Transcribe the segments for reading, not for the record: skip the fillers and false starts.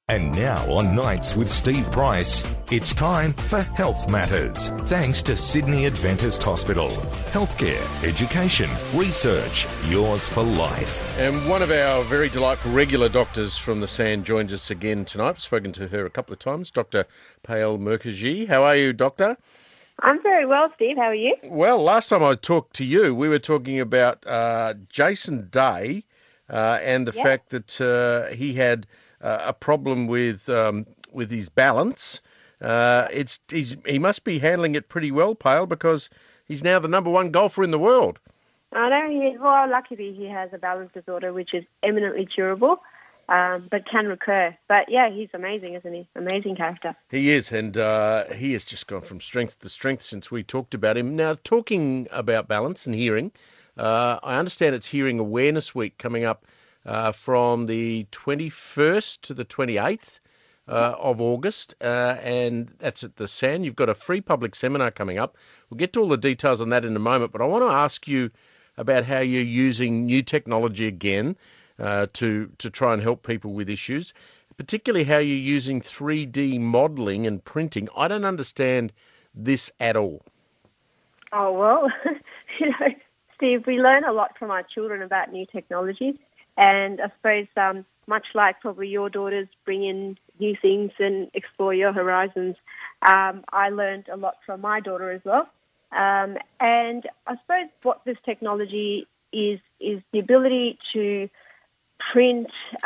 And now on Nights with Steve Price, it's time for Health Matters. Thanks to Sydney Adventist Hospital. Healthcare, education, research, yours for life. And one of our very delightful regular doctors from the SAN joins us again tonight. I've spoken to her a couple of times, Dr. Payal Mukherjee. How are you, Doctor? I'm very well, Steve. How are you? Well, last time I talked to you, we were talking about Jason Day and the fact that he had a problem with his balance. He must be handling it pretty well, Pale, because he's now the number one golfer in the world. I know. Luckily he has a balance disorder, which is eminently curable, but can recur. But yeah, he's amazing, isn't he? Amazing character. He is, and he has just gone from strength to strength since we talked about him. Now, talking about balance and hearing, I understand it's Hearing Awareness Week coming up from the 21st to the 28th of August, and that's at the SAN. You've got a free public seminar coming up. We'll get to all the details on that in a moment, but I want to ask you about how you're using new technology again to try and help people with issues, particularly how you're using 3D modelling and printing. I don't understand this at all. Oh, well, Steve, we learn a lot from our children about new technologies. And I suppose much like probably your daughters bring in new things and explore your horizons, I learned a lot from my daughter as well. And I suppose what this technology is the ability to print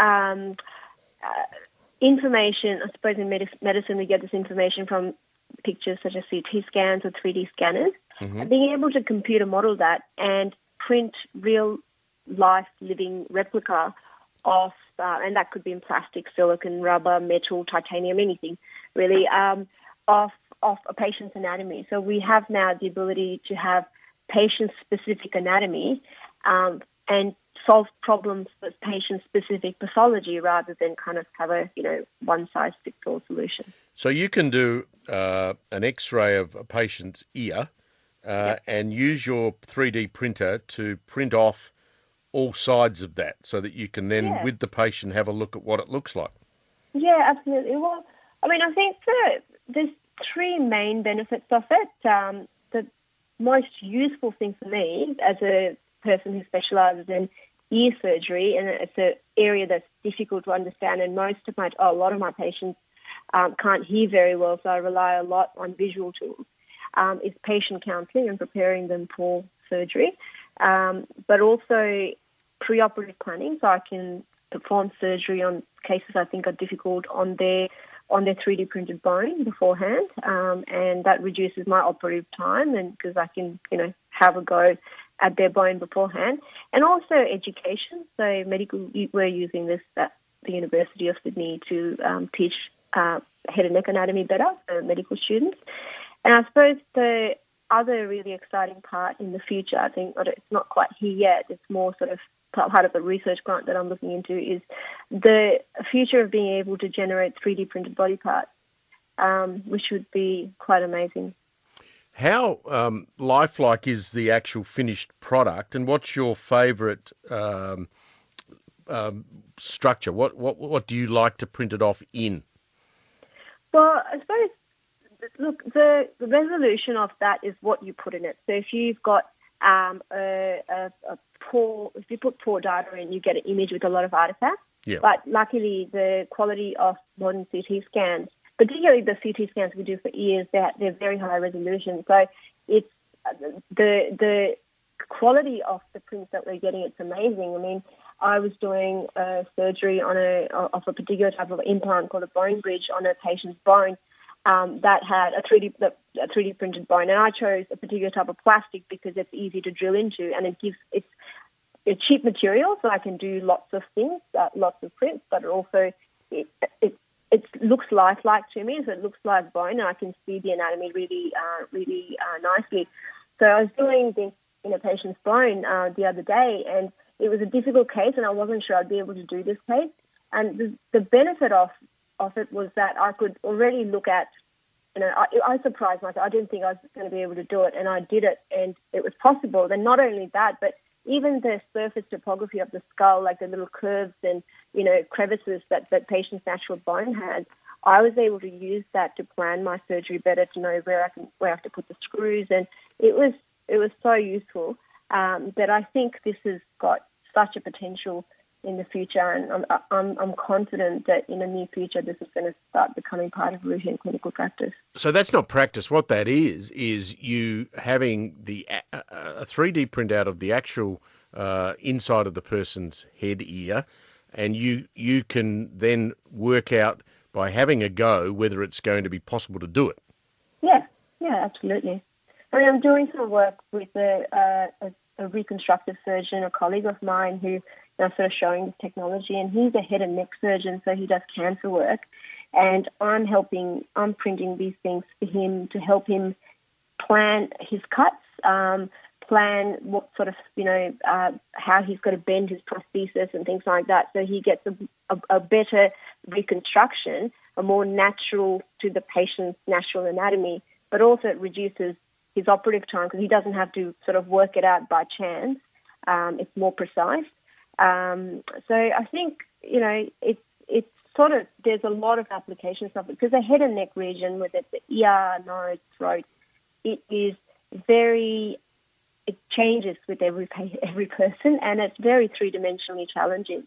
information. I suppose in medicine we get this information from pictures such as CT scans or 3D scanners. Mm-hmm. Being able to computer model that and print real life living replica of, and that could be in plastic, silicon, rubber, metal, titanium, anything really, of a patient's anatomy. So we have now the ability to have patient-specific anatomy and solve problems with patient-specific pathology rather than kind of have a one-size-fits-all solution. So you can do an X-ray of a patient's ear and use your 3D printer to print off all sides of that so that you can then, with the patient, have a look at what it looks like. Yeah, absolutely. Well, I mean, I think there's three main benefits of it. The most useful thing for me as a person who specialises in ear surgery, and it's an area that's difficult to understand, and a lot of my patients can't hear very well, so I rely a lot on visual tools, is patient counselling and preparing them for surgery, but also preoperative planning, so I can perform surgery on cases I think are difficult on their 3D printed bone beforehand, and that reduces my operative time, and because I can have a go at their bone beforehand, and also education. So we're using this at the University of Sydney to teach head and neck anatomy better for medical students, and I suppose the other really exciting part in the future, I think it's not quite here yet, it's more sort of part of a research grant that I'm looking into, is the future of being able to generate 3D printed body parts, which would be quite amazing. How lifelike is the actual finished product, and what's your favourite structure? What do you like to print it off in? Well, I suppose, look, the resolution of that is what you put in it. So if you've got if you put poor data in, you get an image with a lot of artifacts. Yeah. But luckily, the quality of modern CT scans, particularly the CT scans we do for ears, they're very high resolution. So it's the quality of the prints that we're getting. It's amazing. I mean, I was doing surgery on a particular type of implant called a bone bridge on a patient's bone that had a 3D printed bone, and I chose a particular type of plastic because it's easy to drill into, and it's a cheap material, so I can do lots of things, lots of prints, but it looks lifelike to me, so it looks like bone, and I can see the anatomy really nicely. So I was doing this in a patient's bone the other day, and it was a difficult case, and I wasn't sure I'd be able to do this case. And the benefit of it was that I could already look at, I surprised myself. I didn't think I was going to be able to do it, and I did it, and it was possible. Then not only that, but even the surface topography of the skull, like the little curves and crevices that patient's natural bone had, I was able to use that to plan my surgery better, to know where I have to put the screws, and it was so useful that I think this has got such a potential in the future, and I'm confident that in the near future this is going to start becoming part of routine clinical practice. So that's not practice. What that is you having a 3D printout of the actual inside of the person's head ear, and you can then work out by having a go whether it's going to be possible to do it. Yeah, absolutely. I mean, I'm doing some work with a reconstructive surgeon, a colleague of mine, who sort of showing this technology, and he's a head and neck surgeon, so he does cancer work, and I'm printing these things for him to help him plan his cuts, plan what sort of, how he's got to bend his prosthesis and things like that, so he gets a better reconstruction, a more natural to the patient's natural anatomy, but also it reduces his operative time because he doesn't have to sort of work it out by chance. It's more precise. So I think, it's sort of, there's a lot of applications of it because the head and neck region, whether it's the ear, nose, throat, it changes with every person, and it's very three-dimensionally challenging.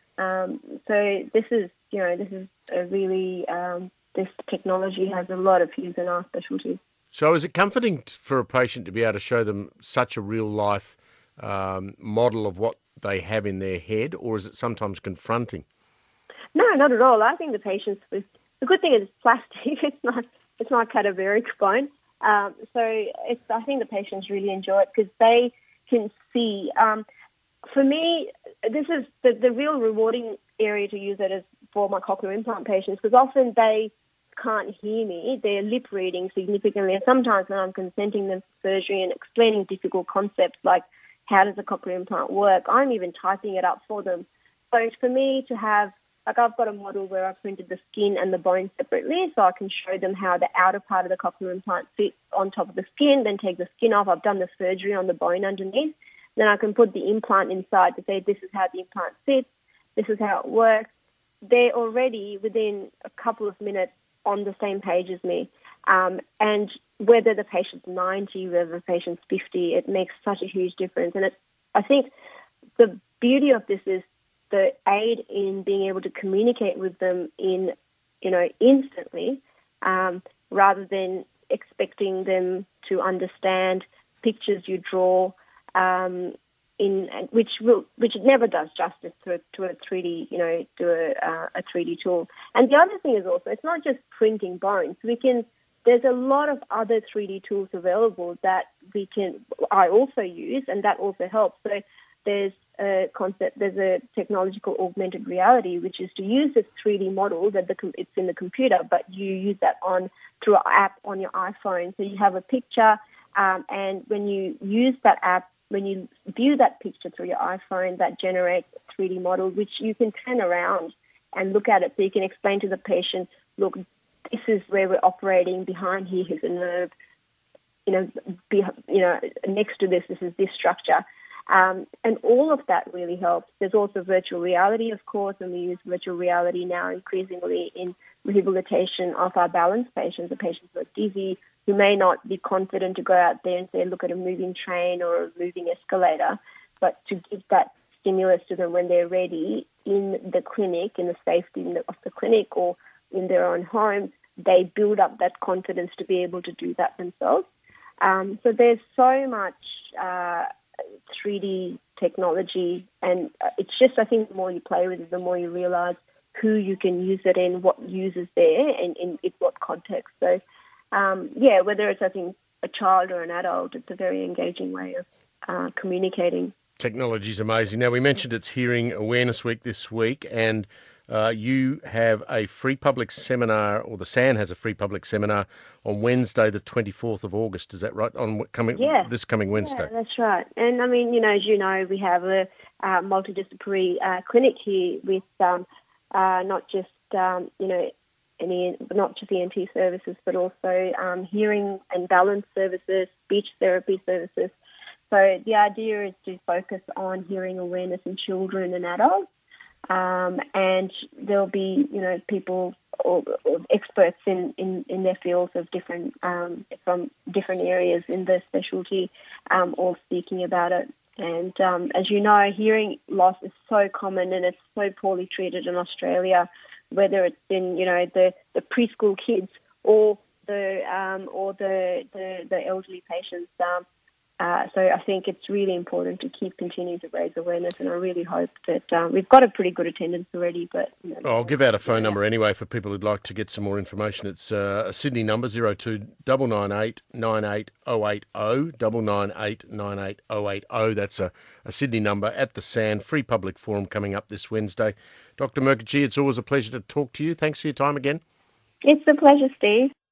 So this is a really, this technology has a lot of use in our specialty. So is it comforting for a patient to be able to show them such a real-life model of what they have in their head, or is it sometimes confronting? No, not at all. I think the patients, the good thing is it's plastic. It's not cadaveric bone. So I think the patients really enjoy it because they can see. For me, this is the real rewarding area to use it is for my cochlear implant patients, because often they can't hear me. They're lip reading significantly, and sometimes when I'm consenting them for surgery and explaining difficult concepts like how does a cochlear implant work, I'm even typing it up for them. So for me to have, I've got a model where I printed the skin and the bone separately, so I can show them how the outer part of the cochlear implant fits on top of the skin, then take the skin off. I've done the surgery on the bone underneath. Then I can put the implant inside to say this is how the implant fits, this is how it works. They're already within a couple of minutes on the same page as me. And whether the patient's 90, whether the patient's 50, it makes such a huge difference. And I think the beauty of this is the aid in being able to communicate with them instantly, rather than expecting them to understand pictures you draw, which it never does justice to a 3D, a 3D tool. And the other thing is also, it's not just printing bones. There's a lot of other 3D tools available that I also use, and that also helps. So there's a technological augmented reality, which is to use this 3D model that it's in the computer, but you use that through an app on your iPhone. So you have a picture, and when you use that app, when you view that picture through your iPhone, that generates a 3D model, which you can turn around and look at it. So you can explain to the patient, look, this is where we're operating. Behind here is a nerve. Next to this is this structure. And all of that really helps. There's also virtual reality, of course, and we use virtual reality now increasingly in rehabilitation of our balance patients, the patients who are dizzy, who may not be confident to go out there and say, look at a moving train or a moving escalator, but to give that stimulus to them when they're ready in the clinic, in the safety of the clinic or in their own home, they build up that confidence to be able to do that themselves. So there's so much 3D technology, and it's just, I think the more you play with it, the more you realise who you can use it in, what users there, and in what context. So, whether it's, I think, a child or an adult, it's a very engaging way of communicating. Technology is amazing. Now, we mentioned it's Hearing Awareness Week this week, and you have a free public seminar, or the SAN has a free public seminar on Wednesday, the 24th of August. Is that right? This coming Wednesday. Yeah, that's right. And I mean, as you know, we have a multidisciplinary clinic here with not just ENT services, but also hearing and balance services, speech therapy services. So the idea is to focus on hearing awareness in children and adults. and there'll be, people or experts in their fields of different from different areas in the specialty, all speaking about it. And as you know, hearing loss is so common and it's so poorly treated in Australia, whether it's in the preschool kids or the elderly patients. So I think it's really important to continue to raise awareness, and I really hope that we've got a pretty good attendance already. But I'll give out a phone number anyway for people who'd like to get some more information. It's a Sydney number 02-998 98080 998 98080. That's a Sydney number at the SAN free public forum coming up this Wednesday. Dr. Mukherjee, it's always a pleasure to talk to you. Thanks for your time again. It's a pleasure, Steve.